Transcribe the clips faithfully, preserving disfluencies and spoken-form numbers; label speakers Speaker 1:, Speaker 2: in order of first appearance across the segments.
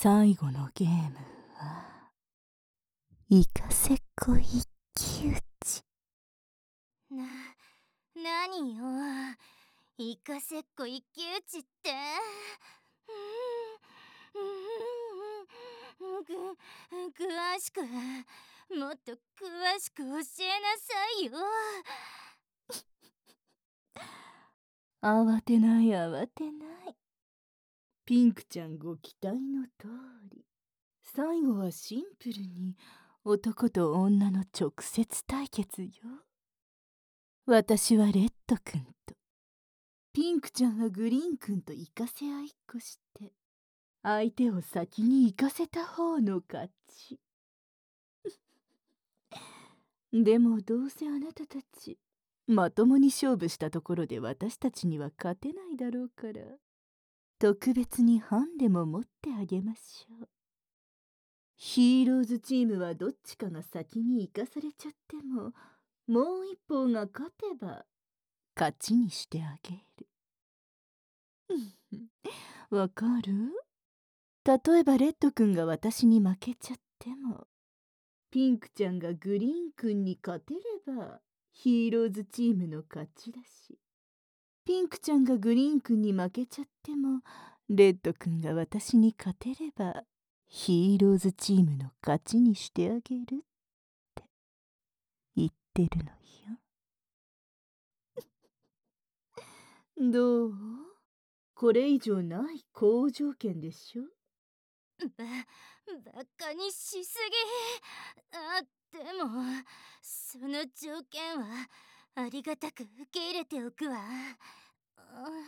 Speaker 1: 最後のゲームはイカセコ一騎打ち。
Speaker 2: な、なによ、イカセコ一騎打ちって。うん、うん、ぐ、詳しく、もっと詳しく教えなさいよ。
Speaker 1: 慌てない慌てない。ピンクちゃんご期待の通り、最後はシンプルに男と女の直接対決よ。私はレッドくんと、ピンクちゃんはグリーンくんと行かせ合いっこして、相手を先に行かせた方の勝ち。でもどうせあなたたちまともに勝負したところで私たちには勝てないだろうから、特別にハンデも持ってあげましょう。ヒーローズチームはどっちかが先に行かされちゃっても、もう一方が勝てば勝ちにしてあげる。わかる？例えばレッドくんが私に負けちゃっても、ピンクちゃんがグリーンくんに勝てればヒーローズチームの勝ちだし、ピンクちゃんがグリーンくんに負けちゃっても、レッドくんが私に勝てればヒーローズチームの勝ちにしてあげるって言ってるのよ。どう？これ以上ない好条件でしょ？
Speaker 2: ば、バカにしすぎ。あ、でもその条件はありがたく受け入れておくわ。あ、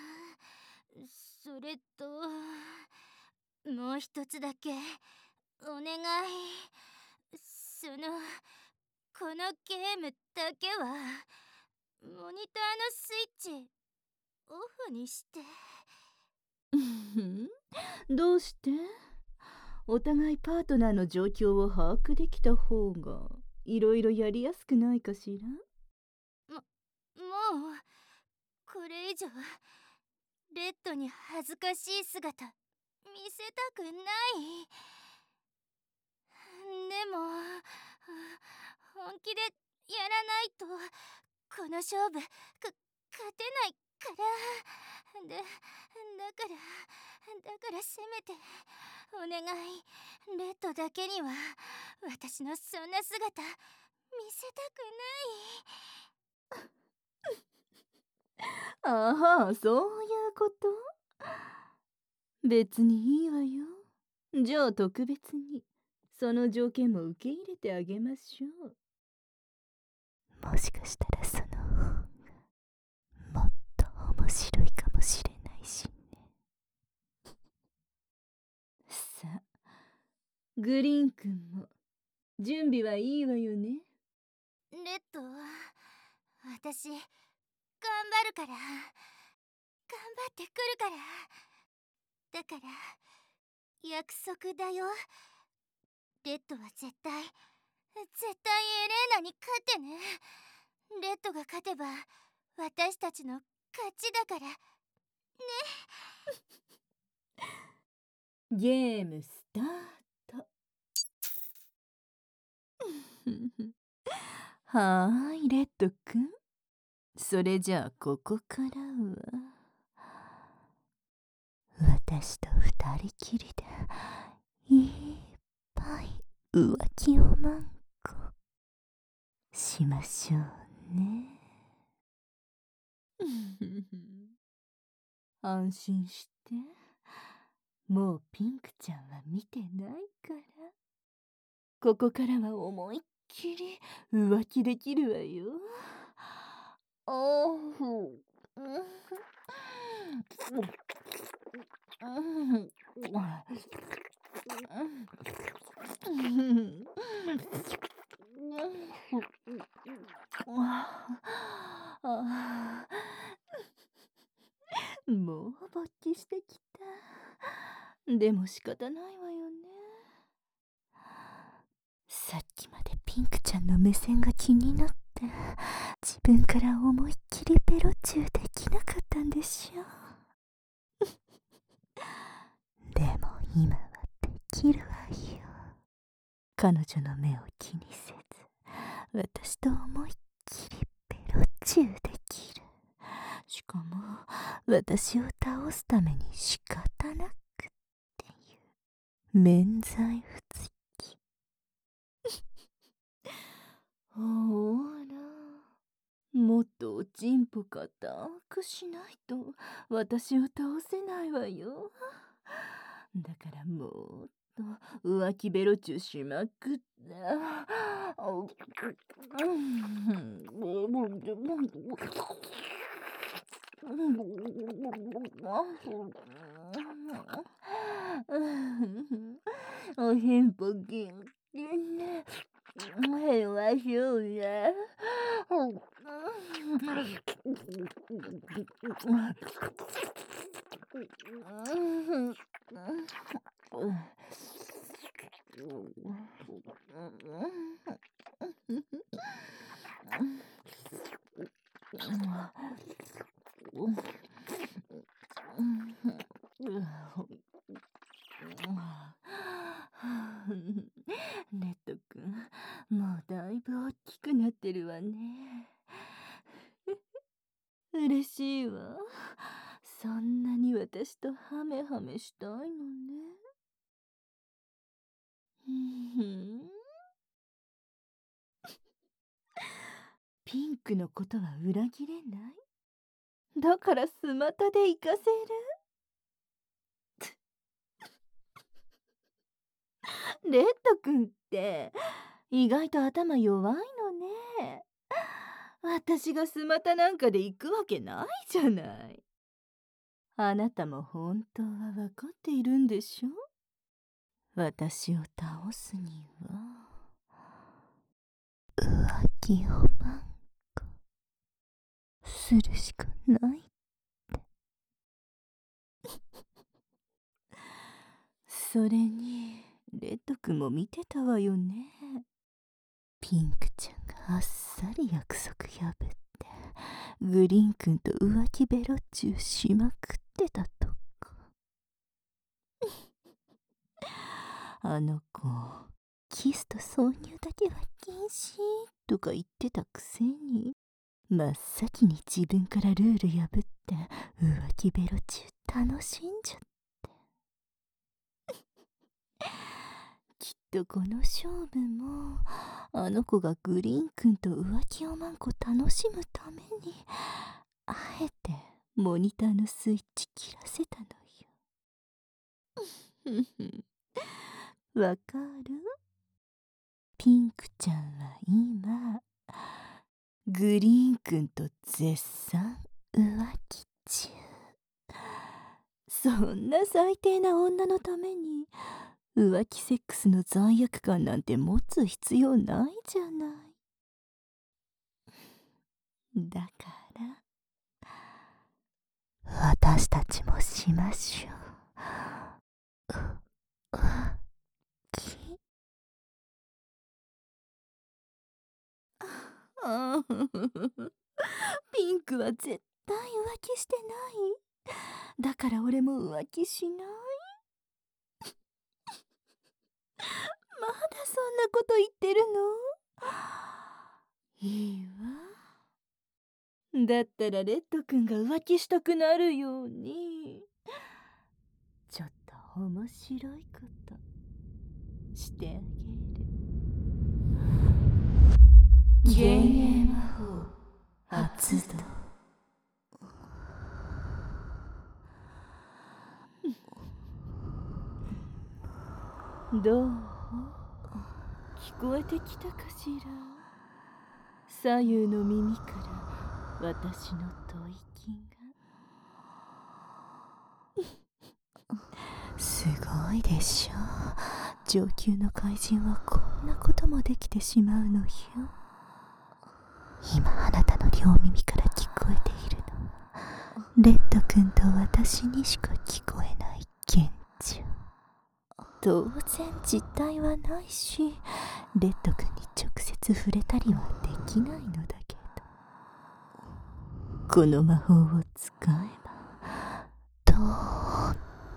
Speaker 2: それともう一つだけお願い。そのこのゲームだけはモニターのスイッチオフにして。
Speaker 1: どうして？お互いパートナーの状況を把握できた方がいろいろやりやすくないかしら？
Speaker 2: も、もうこれ以上レッドに恥ずかしい姿見せたくない。でも本気でやらないとこの勝負か勝てないから。で、だからだからせめてお願い、レッドだけには私のそんな姿見せたくない。
Speaker 1: ああ、そういうこと？別にいいわよ。じゃあ特別にその条件も受け入れてあげましょう。もしかしたらその方がもっと面白いかもしれないしね。さあ、グリーンくんも準備はいいわよね？
Speaker 2: レッド、私頑張るから。頑張ってくるから。だから約束だよ。レッドは絶対絶対エレーナに勝ってね。レッドが勝てば私たちの勝ちだからね。
Speaker 1: ゲームスタート。はーい、レッドくん。それじゃあここからは私と二人きりでいっぱい浮気をまんこしましょうね。安心して、もうピンクちゃんは見てないから。ここからは思いっきり浮気できるわよ。おふ。もう勃起してきた。でも仕方ないわよね。さっきまでピンクちゃんの目線が気になって自分から思いっきりベロチューできなかったんでしょ。でも今はできるわよ。彼女の目を気にせず、私と思いっきりベロチューできる。しかも私を倒すために仕方なくっていう免罪符付き。ほら、もっとおちんぽ固くしないと私を倒せないわよ。だからもっと浮気ベロチューしまくって。おへんぽきんきね。へんわしょうね。レッドくん、もうだいぶ大きくなってるわね。嬉しいわ。そんなに私とハメハメしたいのね。ピンクのことは裏切れない？だからスマタで行かせる？レッド君って意外と頭弱いのね。私がスマタなんかで行くわけないじゃない。あなたも本当は分かっているんでしょ？私を倒すには浮気をなんかするしかないってそれにレッド君も見てたわよね。ピンクちゃんがあっさり約束破ってグリーン君と浮気ベロチューしまくってたとか。あの子キスと挿入だけは禁止とか言ってたくせに真っ先に自分からルール破って浮気ベロチュー楽しんじゃってきっとこの勝負もあの子がグリーン君と浮気をまんこ楽しむためにあえてモニターのスイッチ切らせたのよ。わかる？ピンクちゃんは今グリーン君と絶賛浮気中。そんな最低な女のために浮気セックスの罪悪感なんて持つ必要ないじゃない。だから私たちもしましょう。浮気。ピンクは絶対浮気してない。だから俺も浮気しない。まだそんなこと言ってるの？いいわ。だったらレッド君が浮気したくなるようにちょっと面白いことしてあげる。幻影魔法発動。どう？聞こえてきたかしら？左右の耳から私の吐息がすごいでしょ。上級の怪人はこんなこともできてしまうのよ。今あなたの両耳から聞こえているのはレッド君と私にしか聞こえない現状。当然実体はないしレッド君に直接触れたりはできないのだけどこの魔法を使えばとっ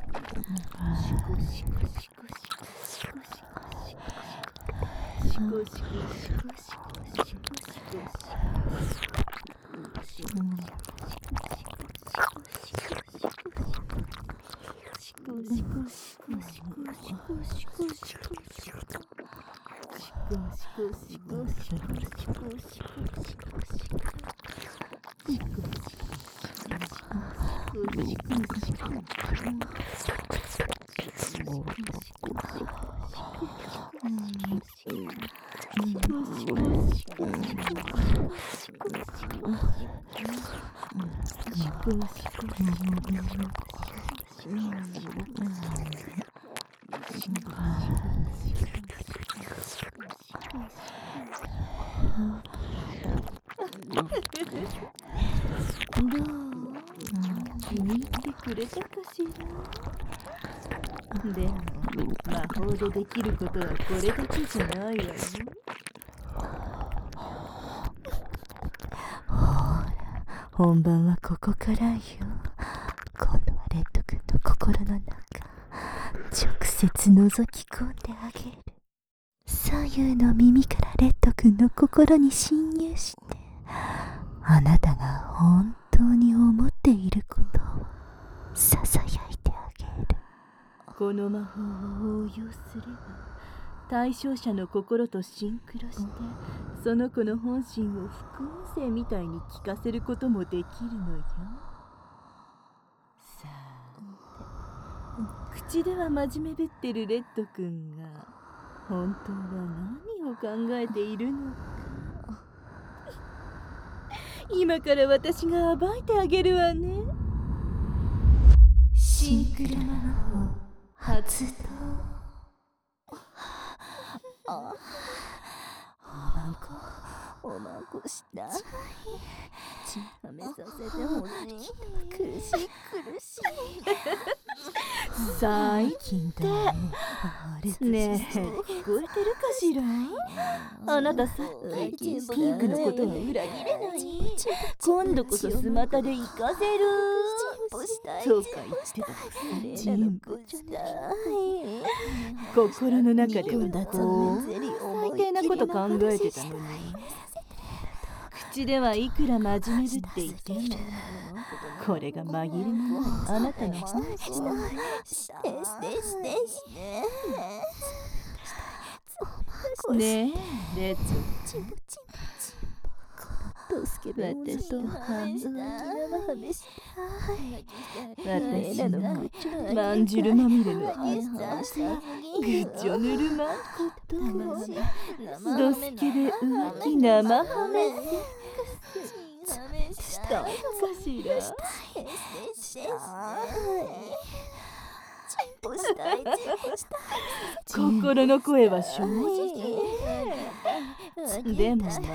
Speaker 1: 気に入ってくれたかしら。でも魔法でできることはこれだけじゃないわよ。ほら、本番はここからよ。今度はレッド君の心の中直接覗き込んであげる。左右の耳からレッド君の心に侵入して、あなたが本当に思っていることをささやいてあげる。この魔法を応用すれば対象者の心とシンクロして、その子の本心を副音声みたいに聞かせることもできるのよ。さて、口では真面目ぶってるレッド君が本当は何を考えているのか。今から私が暴いてあげるわね。シンクロ魔法発動。あ、おまんこ、おまんこしたい。はめさせてほしい。苦しい苦しい。最低。ねえ、聞こえてるかしら？あなたさっきピンクのことに裏切れない。今度こそスマタで行かせる。そうか言ってたくせに人物心の中ではこう最低なこと考えてたのに、口ではいくら真面目ぶっていてもこれが紛れもないあなたの本性。ねえレッド、助け私と半分私のまんじゅるまみれのぐっちょぬるまことドスケベ浮気生ハメしたいのかしら。心の声は正直でもまだ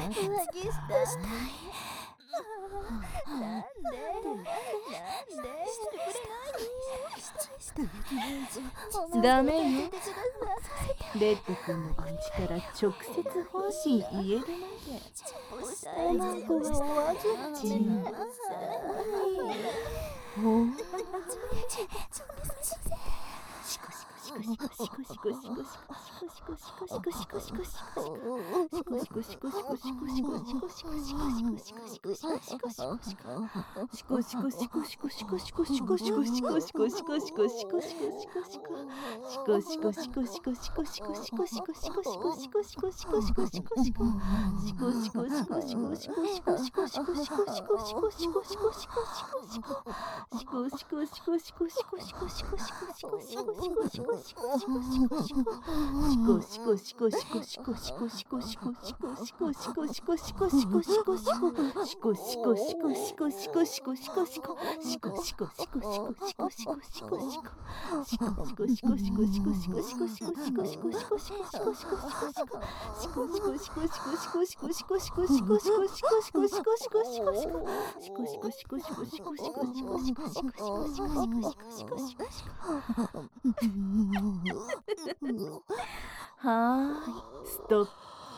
Speaker 1: ダメよ。レッド君の口から直接本心言えるまでおまんこは分けちなさい。ほうシコシコシコシコはーい、ストップ。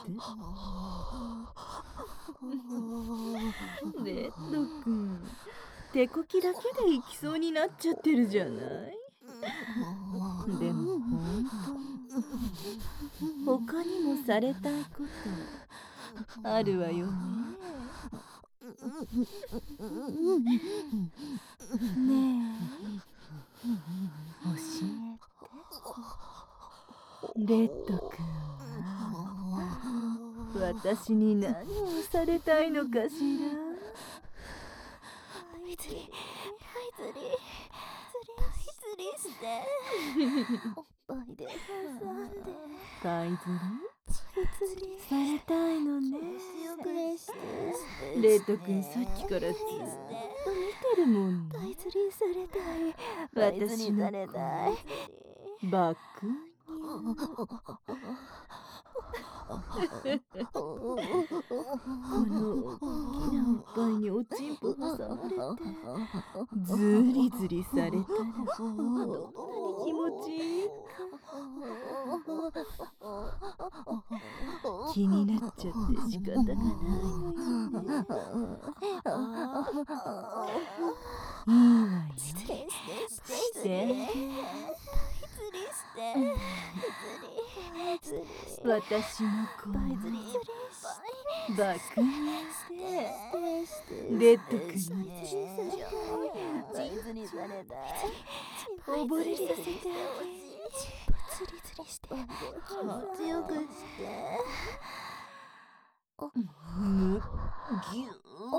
Speaker 1: レッドくん、手こきだけで行きそうになっちゃってるじゃない。でも本当、他にもされたいことあるわよね。ねえ、教えて。レッドくんは私に何をされたいのかしら。
Speaker 2: パイズリー、パイズリー、パイズリーして。おっぱいで挟んで。
Speaker 1: パイズリーされたいのね。レッドくん、さっきからずっと見てるもんね。
Speaker 2: パイズリーされたい。
Speaker 1: 私のバックにこの大きなおっぱいにおちんぽ挟まれてズリズリされたらどんなに気持ちいいか。気になっちゃって仕方がないのよね。いいわよ。して私の子をバックにしてレッドくんに溺れさせてあげる。
Speaker 2: ズリズリして気持ちよくして
Speaker 1: むぎゅ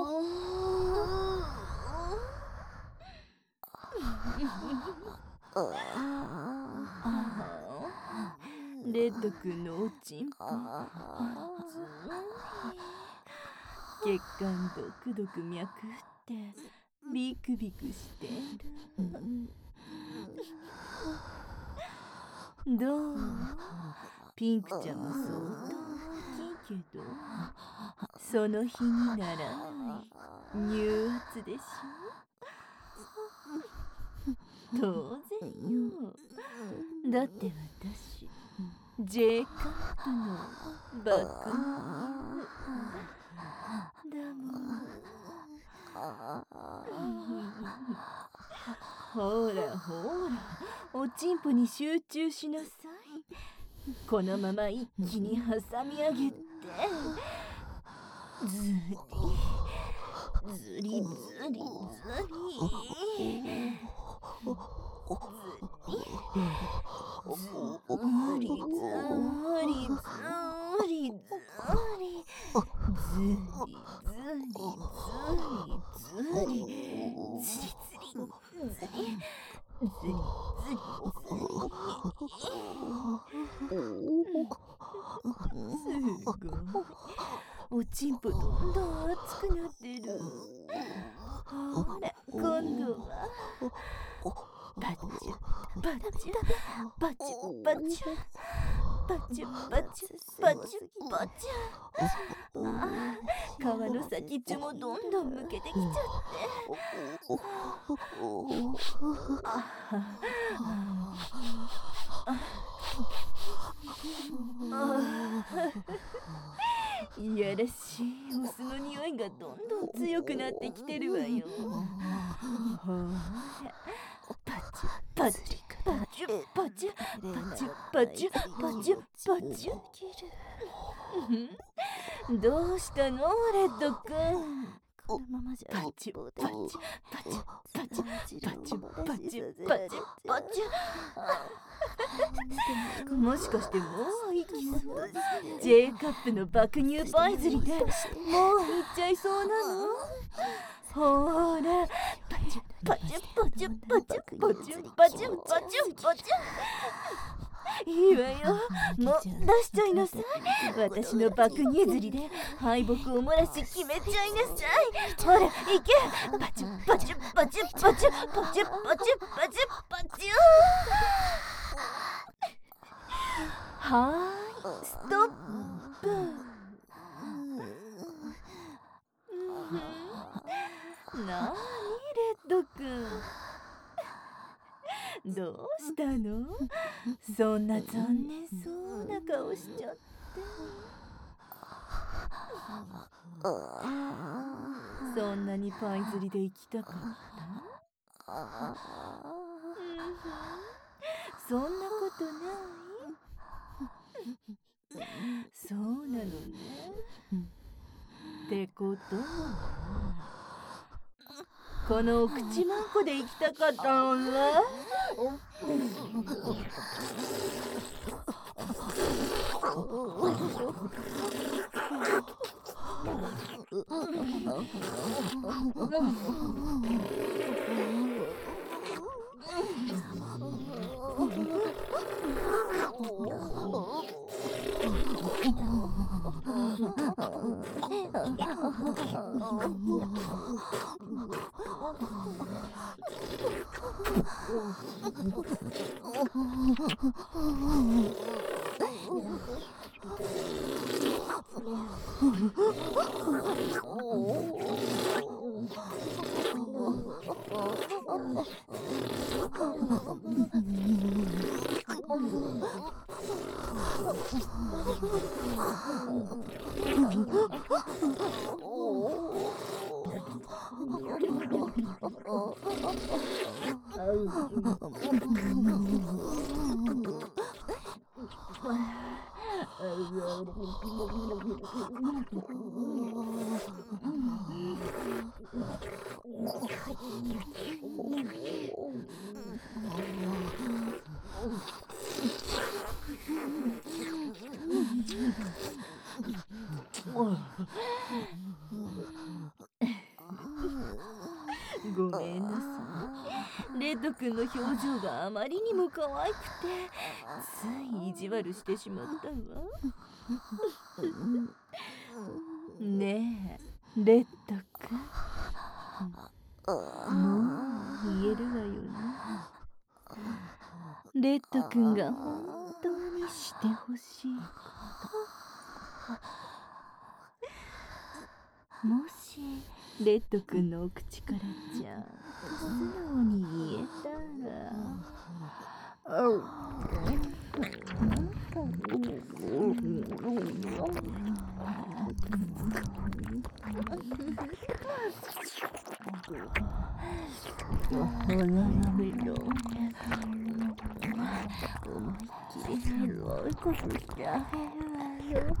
Speaker 1: レッドくんのおちんぽ血管ドクドク脈打ってビクビクしてる。どう？ピンクちゃんも相当大きいけどその日にならない乳圧でしょ。当然よ。だって私J カップのバックだもん。ほらほら、おちんぽに集中しなさい。このまま一気に挟み上げてずりずりずりずりおちんぽどんどん熱くなってる。ほら今度はバチュバチュバチュバチュバチュバチュバチュバチュ。ああ、皮の先っちょもどんどんむけてきちゃってああいやらしいオスの匂いがどんどん強くなってきてるわよ。ほらパチパチパチュパチュパチュパチュパチュパチュ。どうしたのレッドくん。
Speaker 2: このままじゃ
Speaker 1: パチュパチュパチュパチュパチュパチュパチュパチュ。もしかしてもう行きそう。 J カップの爆乳パイズリでもう行っちゃいそうなの。ほーらパチュパチュパチュパチュパチュパチュパチュパチュ。いいわよ、もう出しちゃいなさい。私の爆乳釣りで敗北を漏らし決めちゃいなさい。ほら行け。パチュパチュパチュパチュパチュパチュパチュパチュ。はーい、ストップ。なーにレッドくん、どうしたの？そんな残念そうな顔しちゃって。そんなにパイ釣りで行きたかった？そんなことない？そうなのね。ってことはこのお口まんこで行きたかったのね。ごめんなさい。レッド君の表情があまりにも可愛くてつい意地悪してしまったわ。ねえレッド君、もう言えるわよね。レッド君が本当にしてほしいこと。もしレッド君のお口からちゃんと素直に言えたら、ほらやめろ。思いっきりすごいことしてあげるわよ。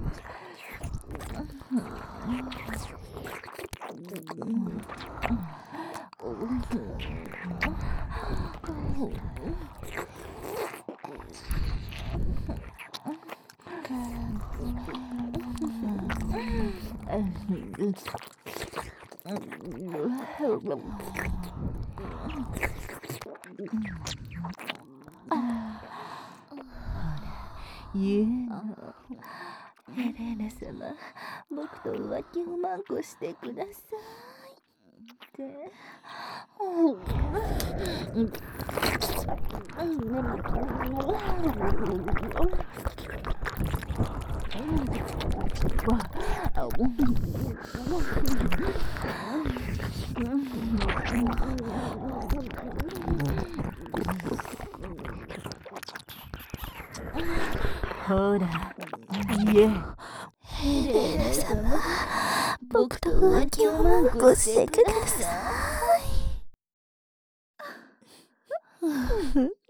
Speaker 1: 言うの。ヘレーナ様、僕と浮気をまんこしてくださいって。ほら、言え。
Speaker 2: ヘレーナ様、僕と浮気をまんこしてください。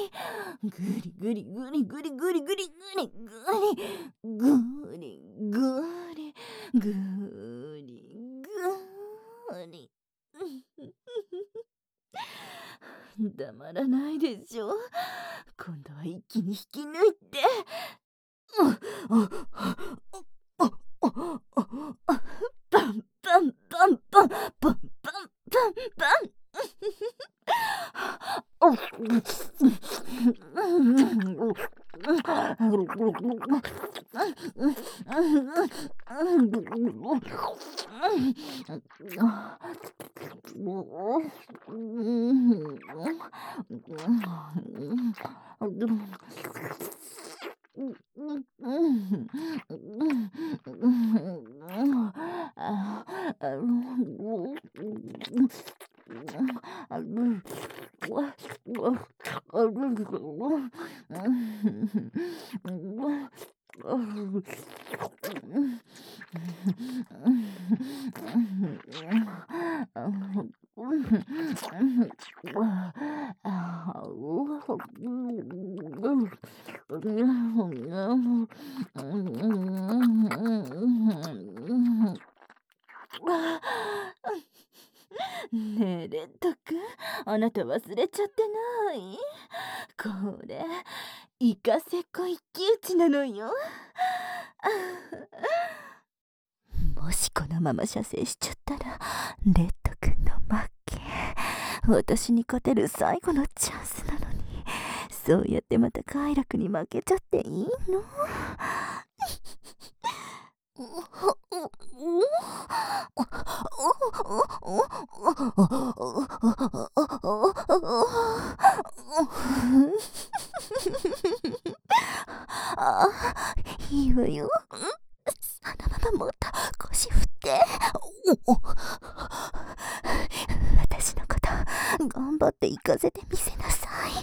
Speaker 1: ぐりぐりぐりぐりぐりぐりぐりぐりぐりぐりぐりぐり黙らないでしょ。今度は一気に引き抜いて。パンパンパンパンパンパンパンパン。ねえレッドくん、あなた忘れちゃってない？これイカセコ一騎打ちなのよ。もしこのまま射精しちゃったらレッドくんの負け。私に勝てる最後のチャンスなのに、そうやってまた快楽に負けちゃっていいの？ああ、いいわよ。そのままもっと腰振って。私のこと頑張って行かせてみせなさい。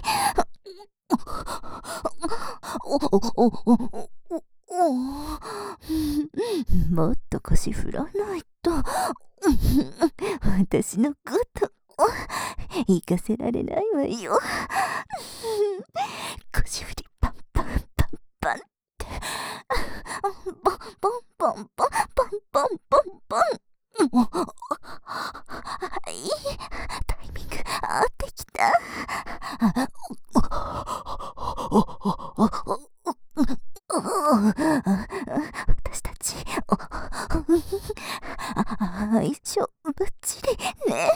Speaker 1: もっと腰振らないと私のこと行かせられないわよ。腰振りパンパンパンパンってポンポンポンポンポンポンポンポン。いいタイミング合ってきた。私たち相性ぶっちりね。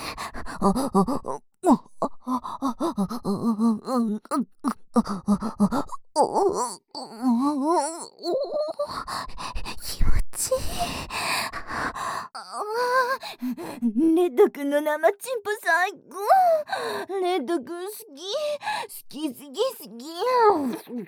Speaker 1: 気持ちいい。 レッドくんの生チンポ最高。レッドくん好き好き好き好き。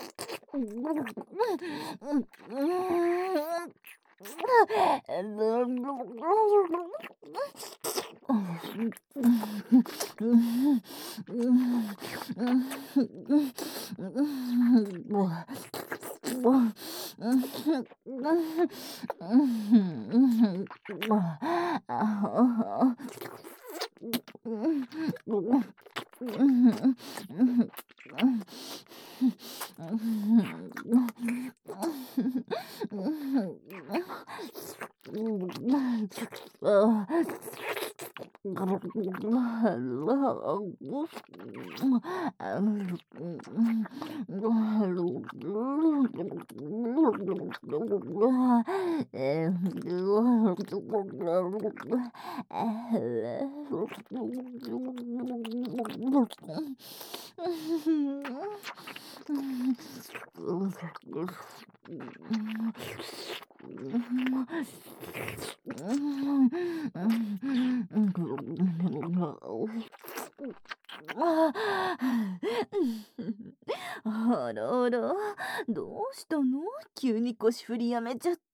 Speaker 1: あらあら、どうしたの？急に腰振りやめちゃって。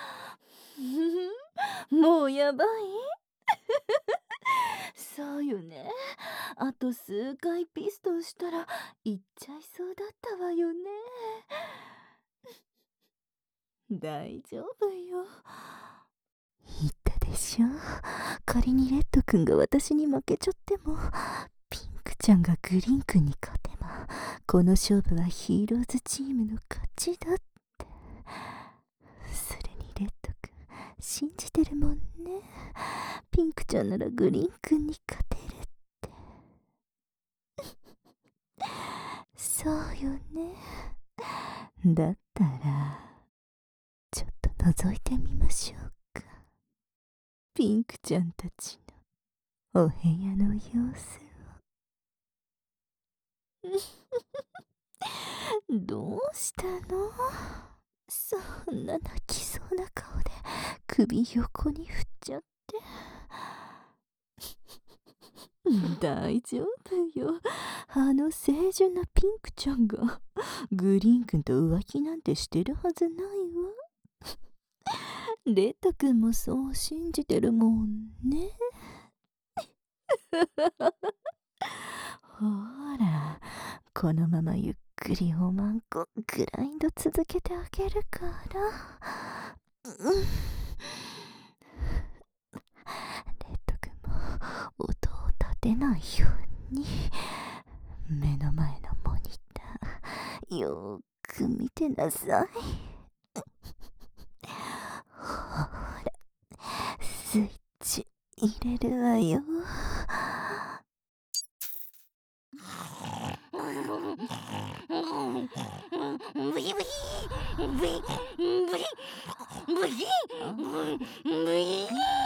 Speaker 1: もうやばい？そうよね。あと数回ピストンしたら行っちゃいそうだったわよね。大丈夫よ。言ったでしょ。仮にレッドくんが私に負けちゃっても、ピンクちゃんがグリーンくんに勝てば、この勝負はヒーローズチームの勝ちだって。それにレッドくん信じてるもんね。ピンクちゃんならグリーンくんに勝てるって。そうよね。だったらちょっと覗いてみましょうか。ピンクちゃんたちのお部屋の様子を。どうしたの？そんな泣きそうな顔で首横に振っちゃって。大丈夫よ。あの清純なピンクちゃんがグリーンくんと浮気なんてしてるはずないわ。レッドくんもそう信じてるもんね。ほら、このままゆっくりおまんこグラインド続けてあげるから。うん、レッドくんも音を立てないように目の前のモニターよーく見てなさい。ほら、スイッチ入れるわよ。ブリブリブリブリブリブリ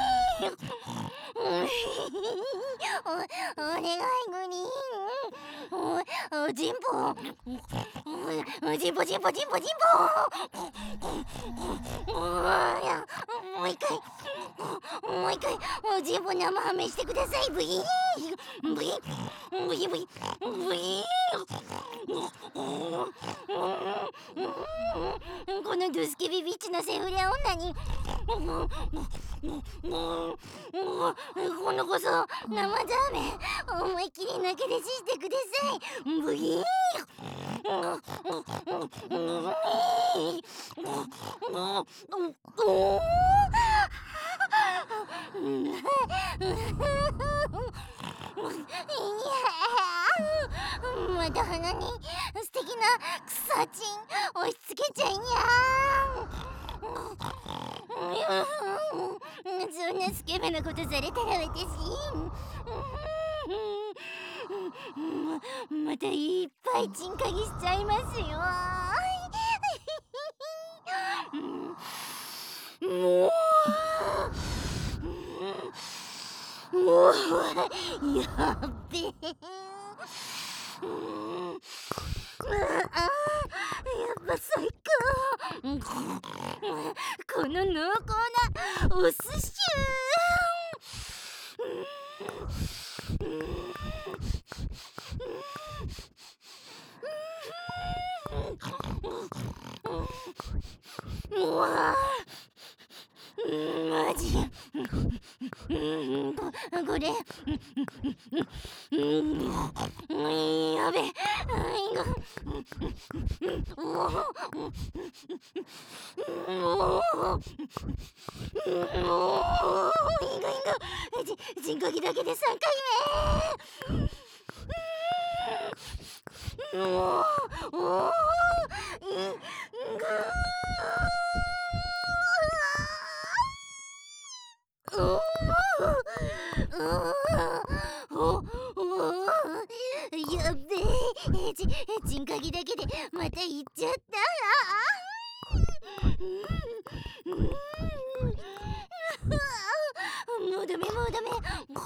Speaker 1: おお願いグリーン。おおジンボおジンボジンボジンボジンボもう一回もう一回おジンボ生ハメしてください。ブリブリブリブリブリこのドゥスケビビッチのセフレ女に今度こそ生ザーメン思いっきり泣き出ししてください。ブリーまた鼻に素敵な草チン押し付けちゃいにゃー。そんなスケベなことされたら私ま、またいっぱいチンカギしちゃいますよ。もうもうやっべえ。ああ、やっぱ最高。この濃厚なお寿司
Speaker 2: わあ、マジこれやべえ、深呼吸だけでさんかいめ。おおおやっべえ、ちちんかぎだけでまた行っちゃった。もうダメもうダメ。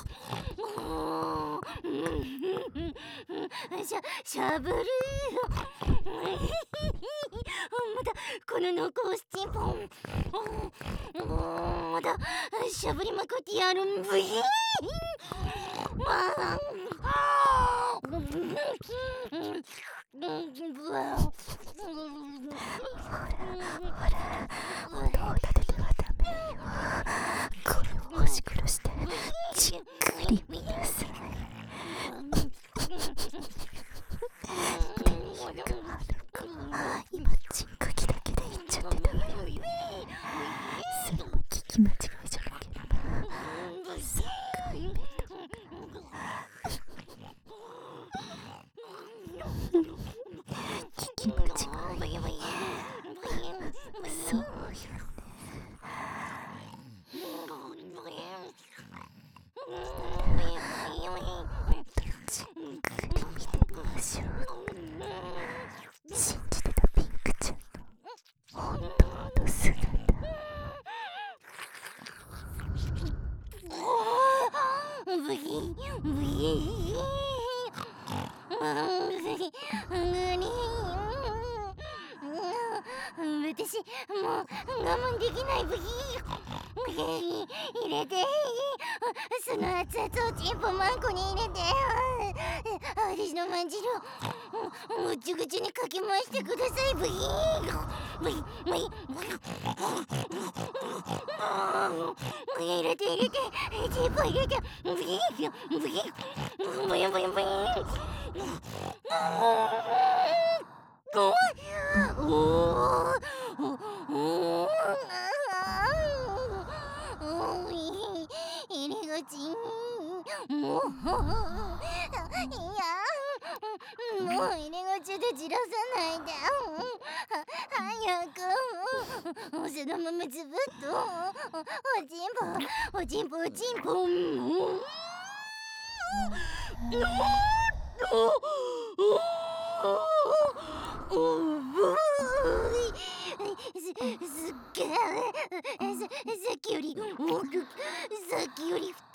Speaker 2: しゃしゃぶる。またこの濃厚スチンポン。またしゃぶりまくってやるんブイーン。
Speaker 1: 声をし苦してじっくり見なさい。今ちんかきだけで言っちゃってたわよ。それも聞き間違いじゃなければさんかいめと聞き間違い。そうよね。じっくり見てみましょう。信じてたピンクちゃんの本当の姿。
Speaker 2: ブヒブヒ私もう我慢できないブヒ入れて、その熱々をチンポマンコに入れて、私のまんじるをぐちゅぐちゅにかき回してください。ブヒブヒブヒ入れて入れてチンポ入れてブヒブヒブヒブヒブヒおおおお入り口もういやもう入り口でじらさないで早くそのままずぶっとおちんぽおちんぽおちんぽすっげえさっきよりさっきよりふて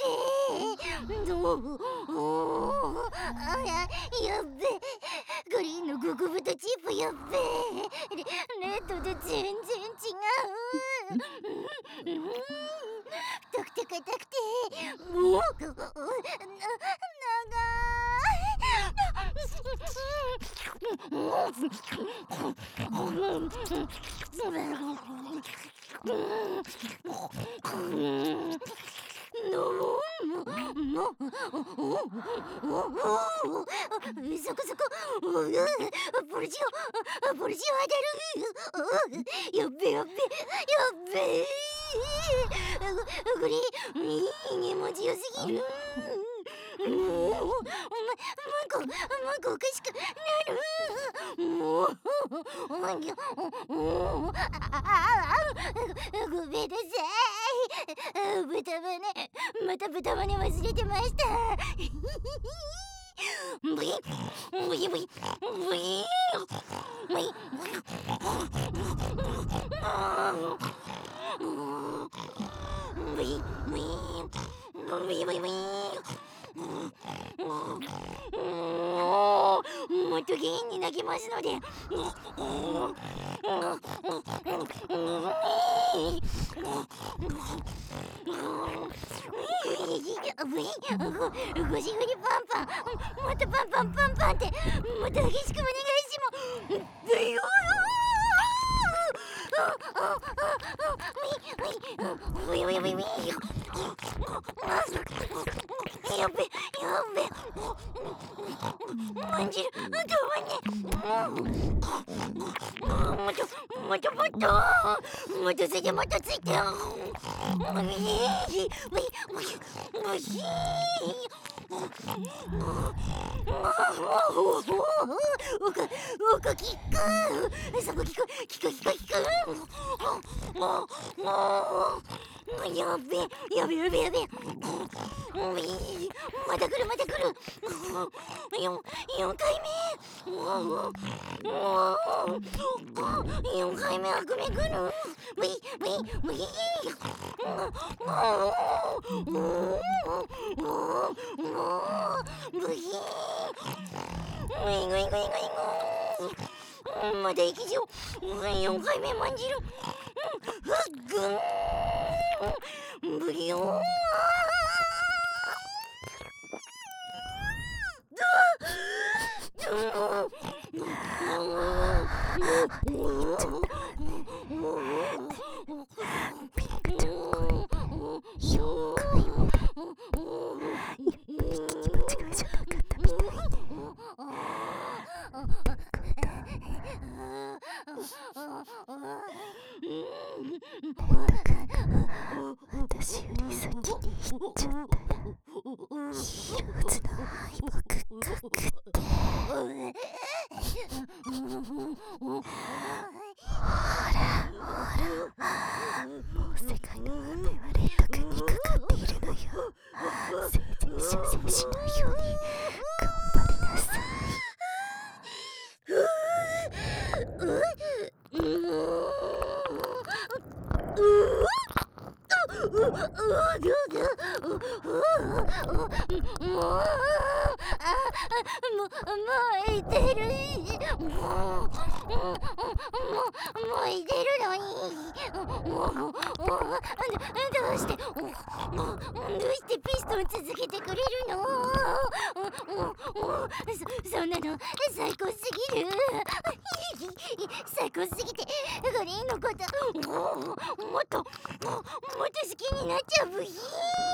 Speaker 2: あやっべグリーンの極太チップやっべレレッドで全然違う太くて硬くてもう長そこそこポルジオポルジオ当たるやっべやっべやっべこれいいね文字良すぎるもうま、まこ、まこおかしくなるもうもうああごめんなさい豚バネまた豚バネ忘れてましたブイブイブイブイブイブイブイブイブイブイもっと元気に泣きますのでゴシゴシパンパンまたパンパンパンパンってまた激しくお願いします。 やべやべまんじる止まんね。もっともっともっともっとついてもっとついて。おいおいしい。おかおかきくそこきくきくきくきく。やべやべやべやべ。また来るまた来る。四四回目。四回目悪夢来る。ウィウィウィ。ブヒー。ウィングイングイングイング。また液状。四回目まんじる。ふっぐん。ブリオー。
Speaker 3: 私より先に行っちゃったらヒローズの敗北確定。ほらほら、もう世界の運命はレッド君にかかっているのよ。生前修正しないように頑張りなさい。
Speaker 2: 燃えてる。もうもう燃えてるのに。どうしてどうしてピストン続けてくれるの。そそんなの最高すぎる。最高すぎてグリーンのこともっともっと好きになっちゃうブヒー。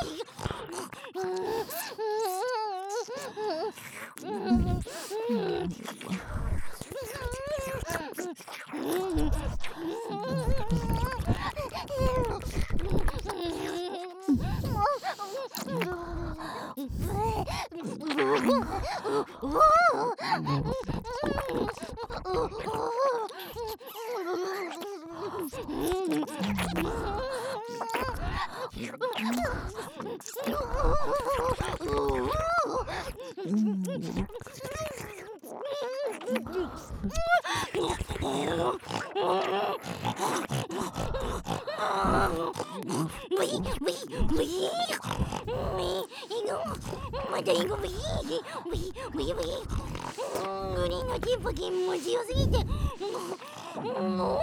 Speaker 2: またイゴブヒーブヒブヒブヒ。グリーンのテンポ気持ちよすぎてもう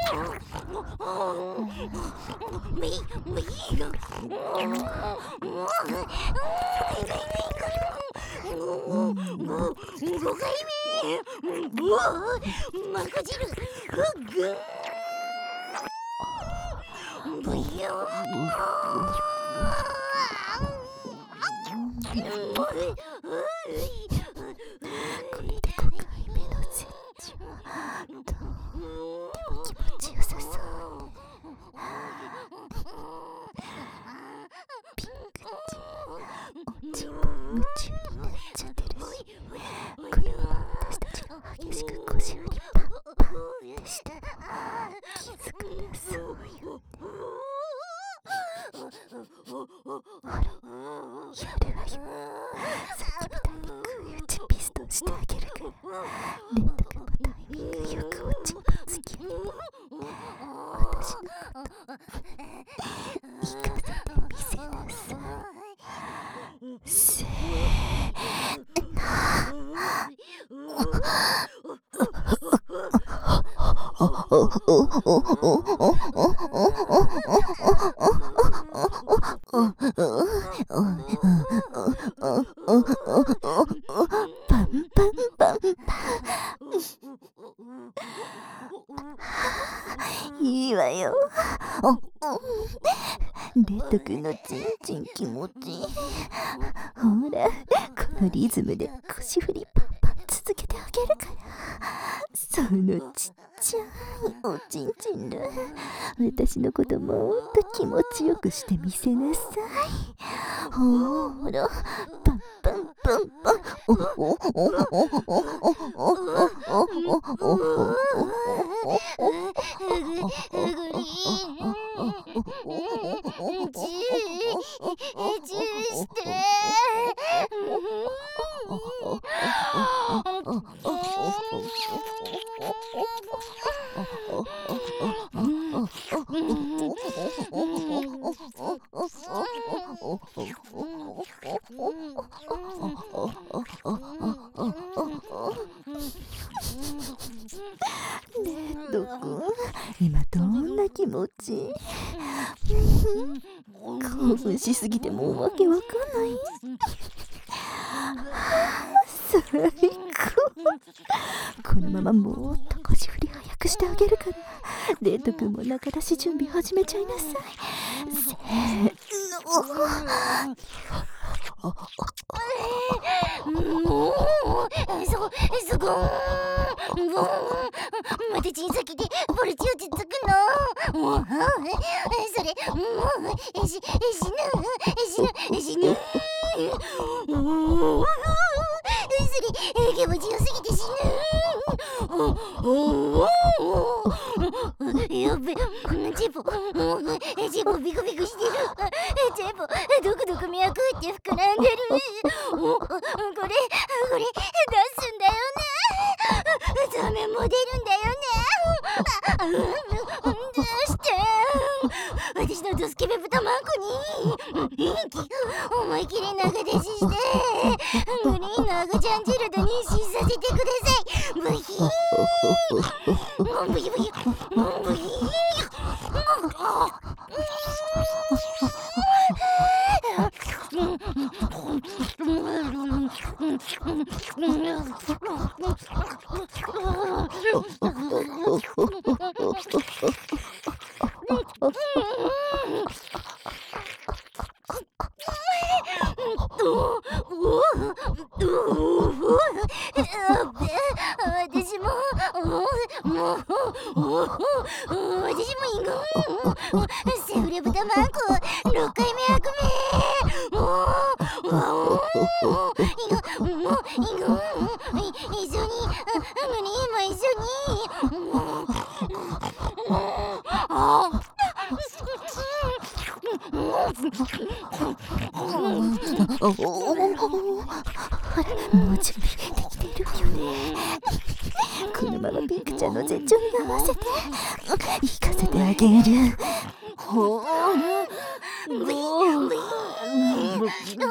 Speaker 2: ブヒブヒがごかいめ。うわまくじる。ふっぐんブヒヨこれでごかいめの設置はとっても気持ちよさそう。ピンクちおちんも夢中になっちゃってるし、これは私たちが激しく腰振りパンパンでした。気づかなそうよね。ほらやるわよ。さっきみたいに空打ちピストンしてあげるから、レッド君もタイミングよく落ちの次に私のこと行かせてみせなさい。せーの。
Speaker 3: パンパンパンパン。いいわよ。レッド君のチンチン気持ちいい。ほら、このリズムで腰振りパンパン続けてあげるから。そのちっちゃいおちんちんで私のこともっと気持ちよくしてみせなさい。ほら、パンパンパンパン。おおおおおおおおレッド君、今どんな気持ち？興奮しすぎてもうわけわかんない。最高。このままもっと腰振り早くしてあげるから、レッド君も中出し準備始めちゃいなさい。せーの。
Speaker 2: もうそそこまた小さきでボルチ落ち着くの。もうそれもうし死ぬ死ぬ死ぬ。それ気持ちよすぎて死ぬ。やべ、ジェボジェボビクビクしてる。ジェボどこどこ脈って膨らんでる。これこれ出すんだよね。ザメも出るんだよね。どうして私のドスケベ豚マンコに思い切り長出ししてグリーンの赤ちゃんジルド妊娠させてください。ブヒーンブヒブヒブヒー私ももう私もいくセフレ豚マンコろっかいめ悪名もういくもういく一緒にグリーンも一緒にあ
Speaker 3: もう準備できてるよね。このままピンクちゃんの絶頂に合わせて行かせてあげる。ほー
Speaker 2: 好きグ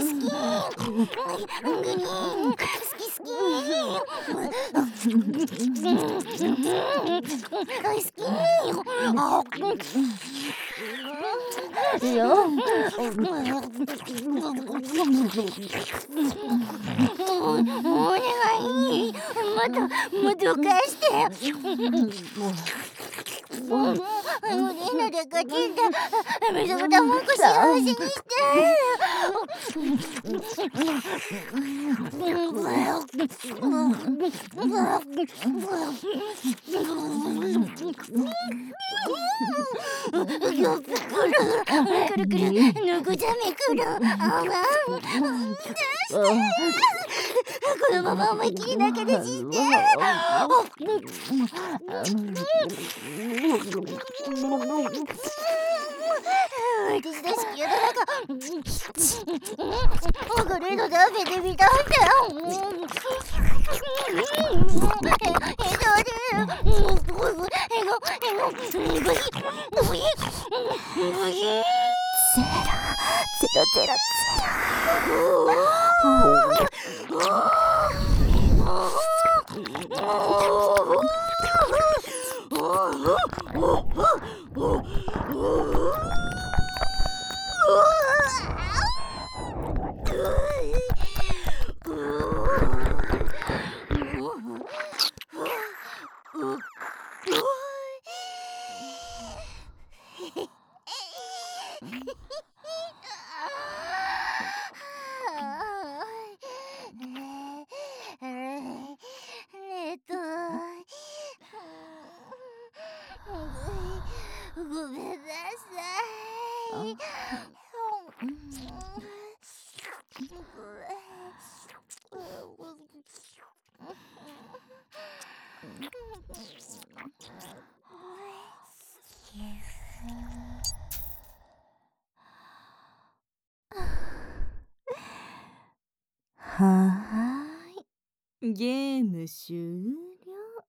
Speaker 2: リーン好き好き大好きいやお願いまたまた返してグリーンのでかちんだ水豚もんこ幸せにしてくるくるぬぐざめくるあわんこのまま思いっきり中出しして私の好きやだなんかおこれの食べてみたんだええどうでえごえごブヒブヒブヒ
Speaker 3: ゼロゼロゼロゼロ。
Speaker 1: はーい、ゲーム終了。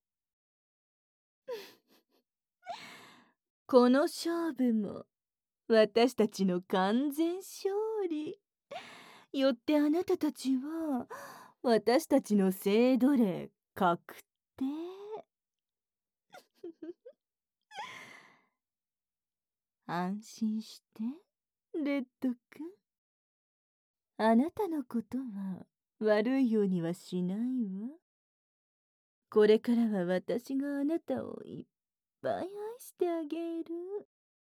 Speaker 1: この勝負も私たちの完全勝利。よってあなたたちは私たちの性奴隷確定。安心してレッド君、あなたのことは悪いようにはしないわ。これからは私があなたをいっぱい愛してあげる。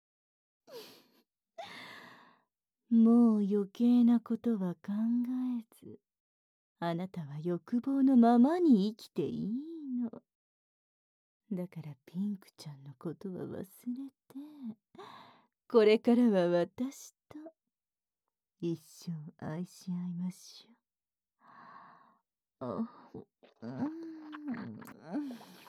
Speaker 1: もう余計なことは考えず、あなたは欲望のままに生きていいの。だからピンクちゃんのことは忘れて、これからは私と一生愛し合いましょう。あ、うん